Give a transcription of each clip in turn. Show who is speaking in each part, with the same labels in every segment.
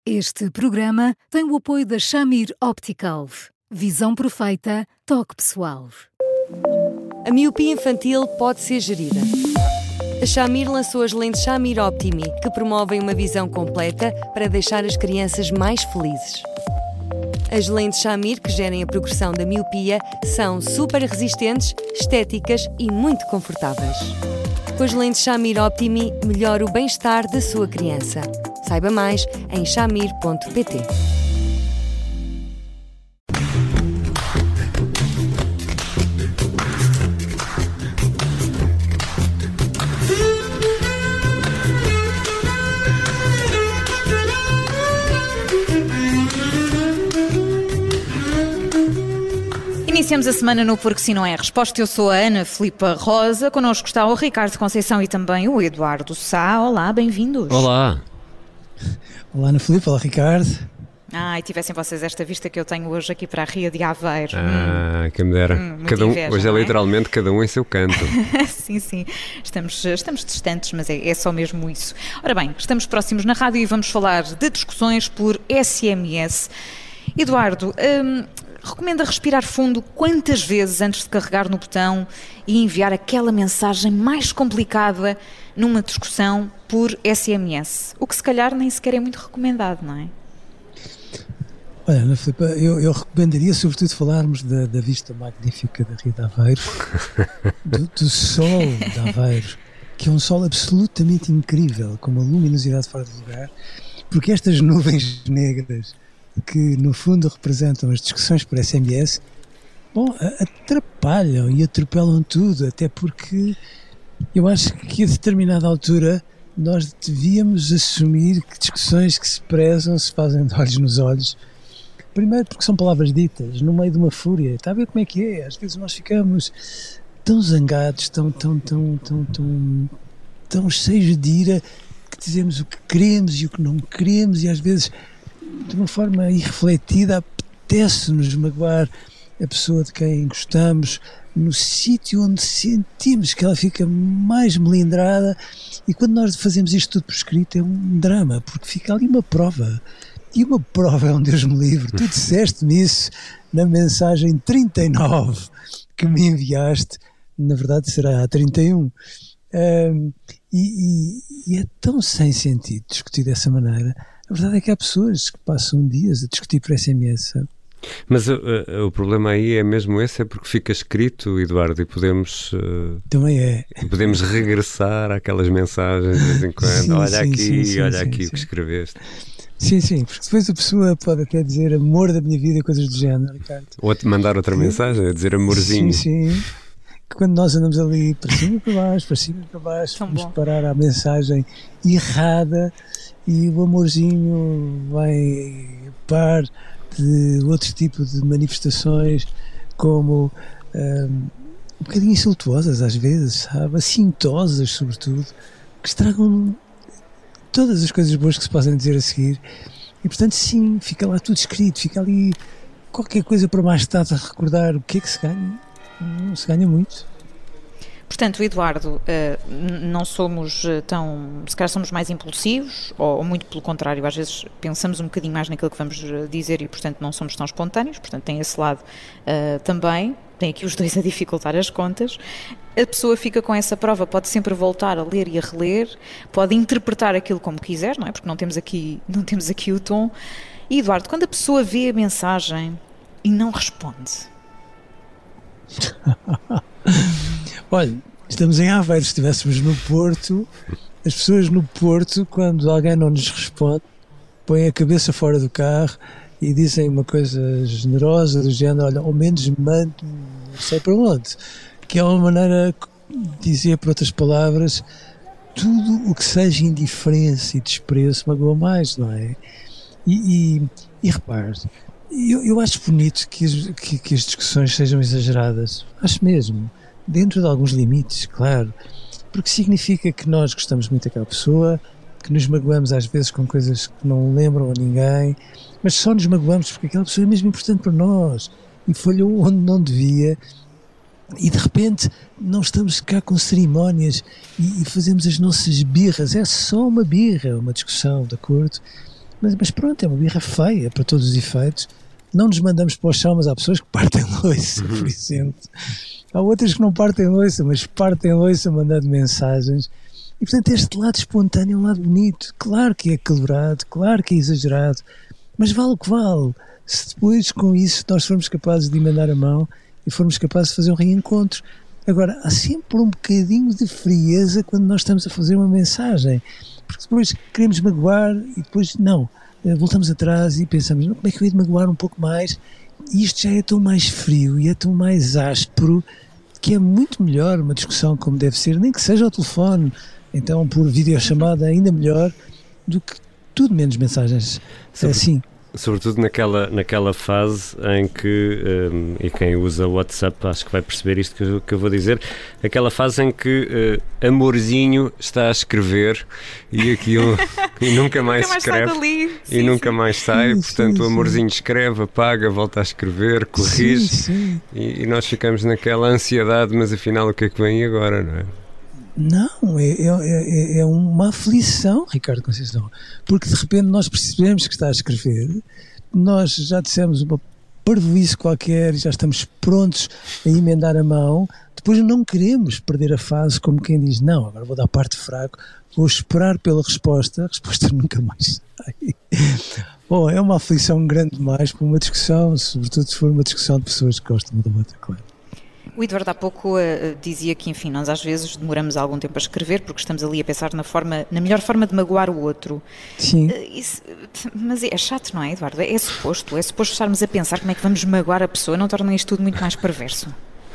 Speaker 1: Este programa tem o apoio da Shamir Optical. Visão perfeita, toque pessoal.
Speaker 2: A miopia infantil pode ser gerida. A Shamir lançou as lentes Shamir Optimi, que promovem uma visão completa para deixar as crianças mais felizes. As lentes Shamir, que gerem a progressão da miopia, são super resistentes, estéticas e muito confortáveis. Com as lentes Shamir Optimi, melhora o bem-estar da sua criança. Saiba mais em shamir.pt.
Speaker 3: Iniciamos a semana no Porque Se Não É Resposta. Eu sou a Ana Filipa Rosa, connosco está o Ricardo Conceição e também o Eduardo Sá. Olá, bem-vindos.
Speaker 4: Olá.
Speaker 5: Olá Ana Filipa, olá Ricardo.
Speaker 3: E tivessem vocês esta vista que eu tenho hoje aqui para a Ria de Aveiro.
Speaker 4: Quem me dera.
Speaker 3: Inveja,
Speaker 4: hoje é literalmente cada um em seu canto.
Speaker 3: Sim. Estamos distantes, mas é só mesmo isso. Ora bem, estamos próximos na rádio e vamos falar de discussões por SMS. Eduardo, recomenda respirar fundo quantas vezes antes de carregar no botão e enviar aquela mensagem mais complicada numa discussão por SMS? O que se calhar nem sequer é muito recomendado, não é?
Speaker 5: Olha, Ana Filipa, eu recomendaria sobretudo falarmos da vista magnífica da Ria de Aveiro, do sol de Aveiro, que é um sol absolutamente incrível, com uma luminosidade fora de lugar, porque estas nuvens negras que no fundo representam as discussões por SMS, atrapalham e atropelam tudo, até porque eu acho que a determinada altura nós devíamos assumir que discussões que se prezam se fazem de olhos nos olhos. Primeiro porque são palavras ditas no meio de uma fúria. Está a ver como é que é? Às vezes nós ficamos tão zangados, tão cheios de ira, que dizemos o que queremos e o que não queremos, e às vezes de uma forma irrefletida apetece-nos magoar a pessoa de quem gostamos no sítio onde sentimos que ela fica mais melindrada, e quando nós fazemos isto tudo por escrito é um drama, porque fica ali uma prova, e uma prova é um Deus me livre. Tu disseste-me isso na mensagem 39 que me enviaste, na verdade será a 31, e é tão sem sentido discutir dessa maneira. A verdade é que há pessoas que passam dias a discutir por SMS, sabe?
Speaker 4: Mas o problema aí é mesmo esse, é porque fica escrito, Eduardo, e podemos...
Speaker 5: Também é.
Speaker 4: Podemos regressar àquelas mensagens de vez em quando. Sim, olha aqui o que escreveste.
Speaker 5: Sim, porque depois a pessoa pode até dizer amor da minha vida e coisas do género, Ricardo.
Speaker 4: Ou te mandar outra mensagem, a dizer amorzinho.
Speaker 5: Sim. Que quando nós andamos ali para cima e para baixo, vamos parar à mensagem errada e o amorzinho vai a par de outro tipo de manifestações, como um bocadinho insultuosas às vezes, sabe? Assintosas sobretudo, que estragam todas as coisas boas que se podem dizer a seguir. E portanto sim, fica lá tudo escrito, fica ali qualquer coisa para mais tarde a recordar o que é que se ganha. Não se ganha muito.
Speaker 3: Portanto, Eduardo, não somos se calhar somos mais impulsivos, ou muito pelo contrário, às vezes pensamos um bocadinho mais naquilo que vamos dizer e, portanto, não somos tão espontâneos, portanto, tem esse lado também, tem aqui os dois a dificultar as contas. A pessoa fica com essa prova, pode sempre voltar a ler e a reler, pode interpretar aquilo como quiser, não é? Porque não temos aqui o tom. E, Eduardo, quando a pessoa vê a mensagem e não responde...
Speaker 5: Olha, estamos em Aveiro. Se estivéssemos no Porto, as pessoas no Porto, quando alguém não nos responde, põem a cabeça fora do carro e dizem uma coisa generosa do género: olha, ao menos mande-me não sei para onde, que é uma maneira de dizer, por outras palavras, tudo o que seja indiferença e desprezo magoa mais, não é? E repare, eu acho bonito que as discussões sejam exageradas, acho mesmo, dentro de alguns limites, claro, porque significa que nós gostamos muito daquela pessoa, que nos magoamos às vezes com coisas que não lembram a ninguém, mas só nos magoamos porque aquela pessoa é mesmo importante para nós e falhou onde não devia, e de repente não estamos cá com cerimónias e fazemos as nossas birras. É só uma birra, uma discussão, de acordo? Mas pronto, é uma birra feia para todos os efeitos. Não nos mandamos para o chão, mas há pessoas que partem loiça, por exemplo. Há outras que não partem loiça, mas partem loiça mandando mensagens. E portanto este lado espontâneo é um lado bonito. Claro que é calibrado, claro que é exagerado, mas vale o que vale. Se depois com isso nós formos capazes de emendar a mão e formos capazes de fazer um reencontro. Agora, há sempre um bocadinho de frieza quando nós estamos a fazer uma mensagem, porque depois queremos magoar e depois não, voltamos atrás e pensamos, como é que eu ia de magoar um pouco mais? E isto já é tão mais frio e é tão mais áspero que é muito melhor uma discussão como deve ser, nem que seja ao telefone, então por videochamada ainda melhor do que tudo menos mensagens assim.
Speaker 4: Sobretudo naquela fase em que, e quem usa o WhatsApp acho que vai perceber isto que eu vou dizer, aquela fase em que amorzinho está a escrever e aquilo e nunca mais escreve e nunca mais sai, portanto o amorzinho escreve, apaga, volta a escrever, corrige e nós ficamos naquela ansiedade, mas afinal o que é que vem agora, não é?
Speaker 5: Não, é uma aflição, Ricardo Conceição, porque de repente nós percebemos que está a escrever, nós já dissemos uma parvoíce qualquer, já estamos prontos a emendar a mão, depois não queremos perder a fase como quem diz, não, agora vou dar parte fraco, vou esperar pela resposta, a resposta nunca mais sai. Bom, é uma aflição grande demais para uma discussão, sobretudo se for uma discussão de pessoas que gostam da outra, claro.
Speaker 3: O Eduardo há pouco dizia que, enfim, nós às vezes demoramos algum tempo a escrever porque estamos ali a pensar na melhor forma de magoar o outro.
Speaker 5: Sim.
Speaker 3: Mas é chato, não é, Eduardo? É suposto estarmos a pensar como é que vamos magoar a pessoa, não torna isto tudo muito mais perverso?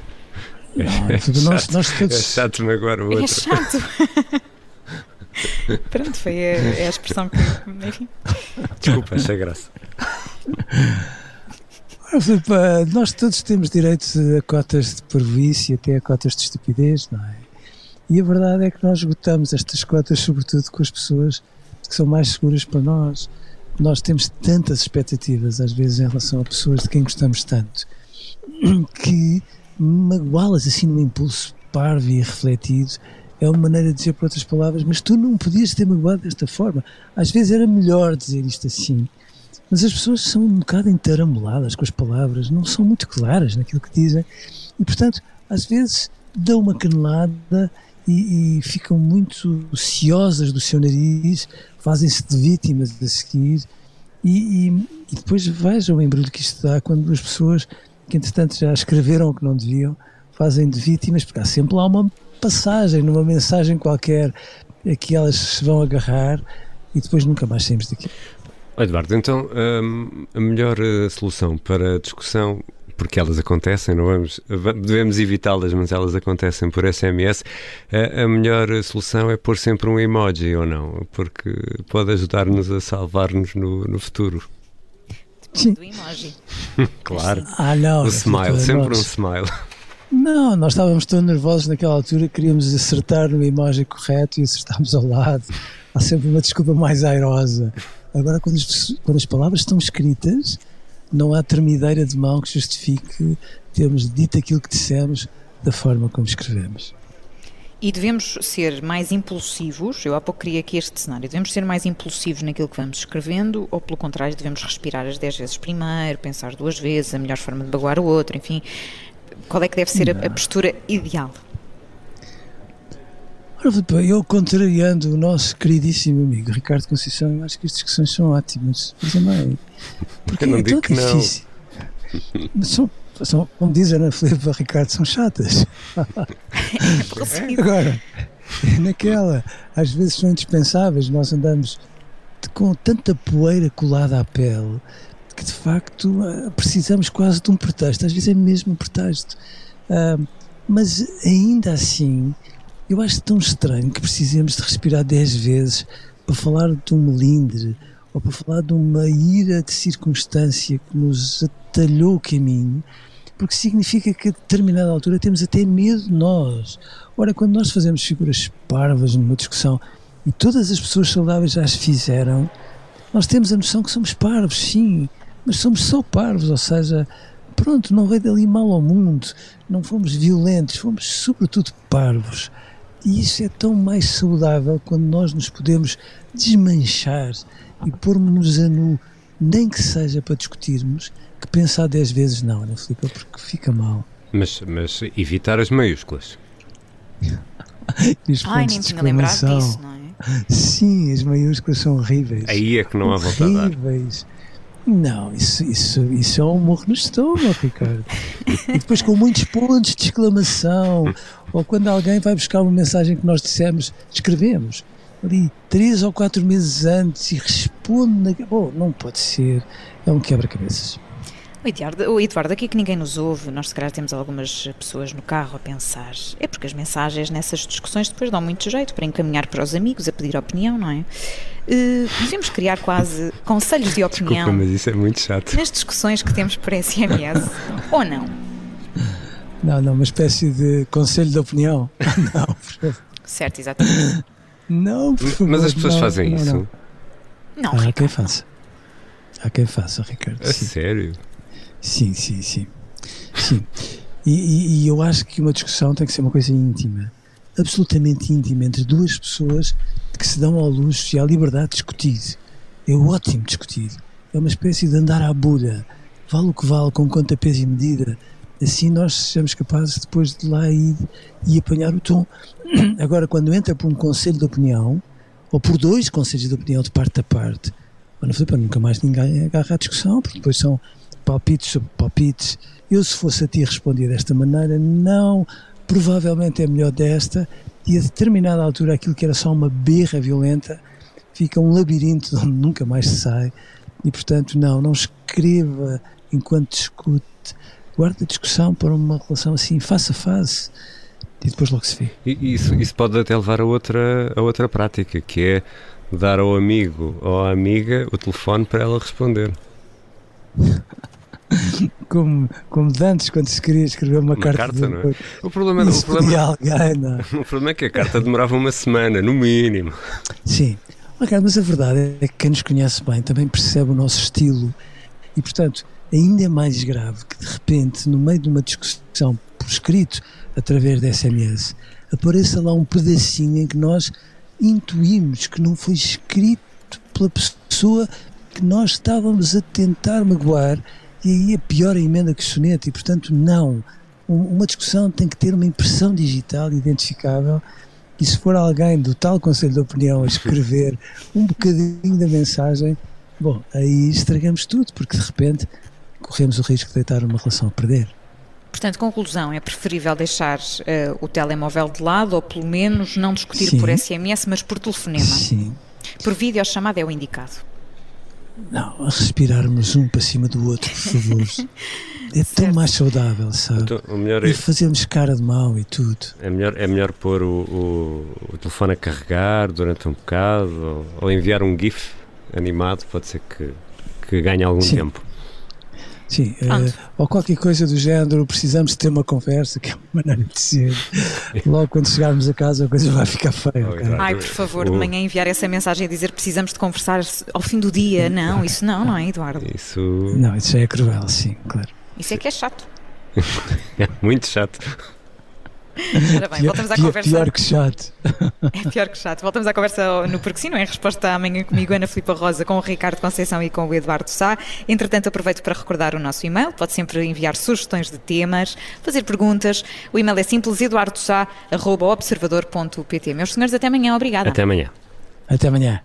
Speaker 5: Nós todos...
Speaker 4: É chato magoar o outro.
Speaker 3: É chato. Pronto, foi a expressão que... Enfim.
Speaker 4: Desculpa, achei graça.
Speaker 5: Nós todos temos direito a cotas de parvoíce e até a cotas de estupidez, não é? E a verdade é que nós esgotamos estas cotas sobretudo com as pessoas que são mais seguras para nós. Nós temos tantas expectativas às vezes em relação a pessoas de quem gostamos tanto que magoá-las assim num impulso parvo e irrefletido é uma maneira de dizer por outras palavras, mas tu não podias ter magoado desta forma. Às vezes era melhor dizer isto assim. Mas as pessoas são um bocado entaramboladas com as palavras, não são muito claras naquilo que dizem e, portanto, às vezes dão uma canelada e ficam muito ciosas do seu nariz, fazem-se de vítimas a seguir e depois vejam o embrulho que isto dá quando as pessoas que, entretanto, já escreveram o que não deviam, fazem de vítimas, porque há sempre lá uma passagem, numa mensagem qualquer, a que elas se vão agarrar e depois nunca mais saímos daqui.
Speaker 4: Eduardo, então a melhor solução para a discussão, porque elas acontecem, devemos evitá-las, mas elas acontecem por SMS, a melhor solução é pôr sempre um emoji ou não? Porque pode ajudar-nos a salvar-nos no futuro.
Speaker 3: Depende do emoji.
Speaker 4: Claro.
Speaker 5: Não.
Speaker 4: O smile, sempre um smile.
Speaker 5: Não, nós estávamos tão nervosos naquela altura, queríamos acertar no emoji correto e acertámos ao lado. Há sempre uma desculpa mais airosa. Agora, quando as palavras estão escritas, não há termideira de mão que justifique termos dito aquilo que dissemos da forma como escrevemos.
Speaker 3: E devemos ser mais impulsivos, eu há pouco queria aqui este cenário, devemos ser mais impulsivos naquilo que vamos escrevendo ou, pelo contrário, devemos respirar as 10 vezes primeiro, pensar 2 vezes, a melhor forma de magoar o outro, enfim, qual é que deve ser a postura ideal?
Speaker 5: Eu, contrariando o nosso queridíssimo amigo Ricardo Conceição, eu acho que as discussões são ótimas. Mas também, porque
Speaker 4: eu não digo que
Speaker 5: difícil. São, como diz a Ana Filipe, Ricardo, são chatas. Agora, naquela, às vezes são indispensáveis, nós andamos com tanta poeira colada à pele que de facto precisamos quase de um pretexto, às vezes é mesmo um pretexto. Mas ainda assim, eu acho tão estranho que precisemos de respirar 10 vezes para falar de um melindre ou para falar de uma ira de circunstância que nos atalhou o caminho, porque significa que a determinada altura temos até medo de nós. Ora, quando nós fazemos figuras parvas numa discussão e todas as pessoas saudáveis já as fizeram, nós temos a noção que somos parvos, sim, mas somos só parvos, ou seja, pronto, não veio dali mal ao mundo, não fomos violentos, fomos sobretudo parvos. E isso é tão mais saudável quando nós nos podemos desmanchar e pormos-nos a nu, nem que seja para discutirmos, que pensar 10 vezes não, Filipe, porque fica mal.
Speaker 4: Mas evitar as maiúsculas.
Speaker 3: Ai, nem tinha lembrado disso, não é?
Speaker 5: Sim, as maiúsculas são horríveis.
Speaker 4: Aí é que não há volta a dar.
Speaker 5: Horríveis. Não, isso é um morro no estômago, Ricardo. E depois com muitos pontos de exclamação, ou quando alguém vai buscar uma mensagem que nós dissemos, escrevemos ali 3 ou 4 meses antes e responde, não pode ser, é um quebra-cabeças.
Speaker 3: O Eduardo, aqui que ninguém nos ouve, nós se calhar temos algumas pessoas no carro a pensar, é porque as mensagens nessas discussões depois dão muito jeito para encaminhar para os amigos, a pedir opinião, não é? Devemos criar quase conselhos de opinião.
Speaker 4: Desculpa, mas isso é muito chato.
Speaker 3: Nas discussões que temos por SMS, ou não?
Speaker 5: Não, uma espécie de conselho de opinião. Não, por favor.
Speaker 3: Certo, exatamente.
Speaker 5: Não, por favor.
Speaker 4: Mas as pessoas fazem isso?
Speaker 3: Não,
Speaker 5: há quem faça. Há quem faça, Ricardo.
Speaker 4: A sério?
Speaker 5: Sim. E eu acho que uma discussão tem que ser uma coisa íntima, absolutamente íntima, entre duas pessoas que se dão ao luxo e à liberdade de discutir. É ótimo discutir. É uma espécie de andar à bulha. Vale o que vale, com conta, peso e medida. Assim nós sejamos capazes depois de lá ir e apanhar o tom. Agora, quando entra por um conselho de opinião, ou por 2 conselhos de opinião de parte a parte, nunca mais ninguém agarra a discussão, porque depois são palpites sobre palpites. Eu, se fosse a ti, respondia desta maneira, não, provavelmente é melhor desta, e a determinada altura aquilo que era só uma berra violenta fica um labirinto de onde nunca mais se sai, e portanto não escreva enquanto discute, guarda a discussão para uma relação assim, face a face, e depois logo se vê.
Speaker 4: E isso pode até levar a outra prática, que é dar ao amigo ou à amiga o telefone para ela responder.
Speaker 5: Como de antes, quando se queria escrever uma carta
Speaker 4: não é? O problema é que a carta demorava uma semana, no mínimo.
Speaker 5: Sim, mas a verdade é que quem nos conhece bem também percebe o nosso estilo e, portanto, ainda é mais grave que de repente, no meio de uma discussão por escrito, através de SMS, apareça lá um pedacinho em que nós intuímos que não foi escrito pela pessoa que nós estávamos a tentar magoar, e aí é pior a emenda que o soneto, e portanto não. Uma discussão tem que ter uma impressão digital identificável, e se for alguém do tal conselho de opinião a escrever um bocadinho da mensagem, aí estragamos tudo, porque de repente corremos o risco de deitar uma relação a perder.
Speaker 3: Portanto, conclusão, é preferível deixar o telemóvel de lado, ou pelo menos não discutir
Speaker 5: Sim.
Speaker 3: por SMS, mas por telefonema.
Speaker 5: Sim.
Speaker 3: Por videochamada é o indicado.
Speaker 5: Não, a respirarmos um para cima do outro, por favor. É tão mais saudável, sabe?
Speaker 4: Então, o melhor
Speaker 5: e fazemos cara de mau e tudo.
Speaker 4: É melhor pôr o telefone a carregar durante um bocado, ou enviar um GIF animado, pode ser que ganhe algum tempo.
Speaker 5: Sim, ou qualquer coisa do género, precisamos de ter uma conversa, que é uma maneira de dizer. Logo quando chegarmos a casa a coisa vai ficar feia.
Speaker 3: Ai, por favor, de manhã enviar essa mensagem a dizer precisamos de conversar ao fim do dia. Não, isso não é, Eduardo?
Speaker 5: Não, isso já é cruel, sim, claro.
Speaker 3: Isso é que é chato.
Speaker 4: É muito chato.
Speaker 3: Ora bem, voltamos à conversa.
Speaker 5: Pior que chato.
Speaker 3: É pior que chato. Voltamos à conversa no Porque Sim, não é? Resposta amanhã comigo, Ana Filipe Rosa, com o Ricardo Conceição e com o Eduardo Sá. Entretanto, aproveito para recordar o nosso e-mail. Pode sempre enviar sugestões de temas, fazer perguntas. O e-mail é simples, eduardosá@observador.pt. Meus senhores, até amanhã. Obrigada.
Speaker 4: Até amanhã.
Speaker 5: Até amanhã.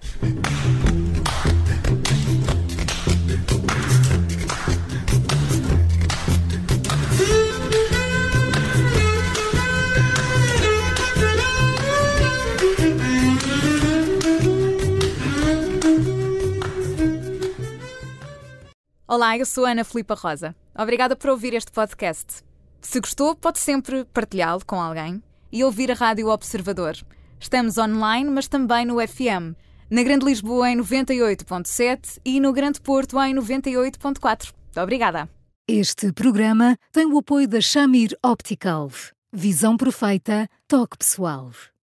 Speaker 6: Olá, eu sou a Ana Filipe Rosa. Obrigada por ouvir este podcast. Se gostou, pode sempre partilhá-lo com alguém e ouvir a Rádio Observador. Estamos online, mas também no FM. Na Grande Lisboa em 98.7 e no Grande Porto em 98.4. Obrigada.
Speaker 1: Este programa tem o apoio da Shamir Optical. Visão perfeita, toque pessoal.